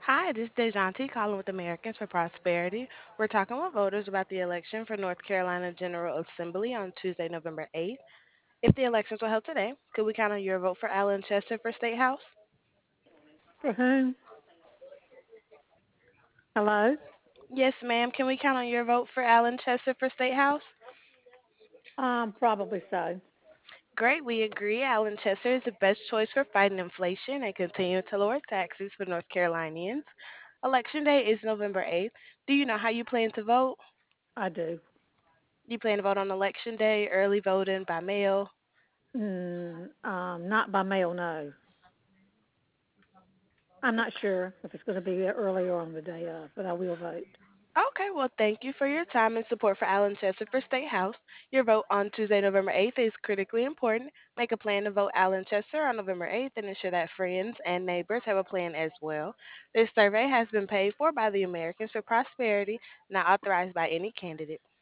Hi, this is Dejanti calling with Americans for Prosperity. We're talking with voters about the election for North Carolina General Assembly on Tuesday, November 8th. If the elections were held today, could we count on your vote for Alan Chester for State House? For whom? Hello? Yes, ma'am. Can we count on your vote for Alan Chester for State House? Probably so. Great, we agree. Alan Chester is the best choice for fighting inflation and continuing to lower taxes for North Carolinians. Election day is November 8th. Do you know how you plan to vote? I do. Do you plan to vote on Election day, early voting, by mail? Not by mail, no. I'm not sure if it's going to be early or on the day of, but I will vote. Okay, well, thank you for your time and support for Alan Chester for State House. Your vote on Tuesday, November 8th is critically important. Make a plan to vote Alan Chester on November 8th and ensure that friends and neighbors have a plan as well. This survey has been paid for by the Americans for Prosperity, not authorized by any candidate.